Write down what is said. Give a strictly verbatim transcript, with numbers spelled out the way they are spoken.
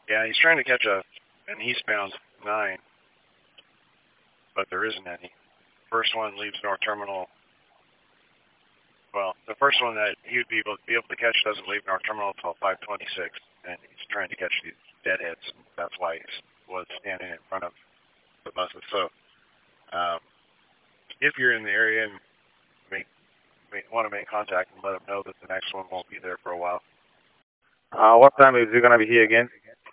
Yeah, he's trying to catch a an eastbound nine, but there isn't any. First one leaves North Terminal. Well, the first one that he would be able, be able to catch doesn't leave North Terminal until five twenty-six, and he's trying to catch these deadheads, and that's why he was standing in front of the buses. So, um, if you're in the area and make, make, want to make contact and let them know that the next one won't be there for a while. Uh, what time is he gonna be here again?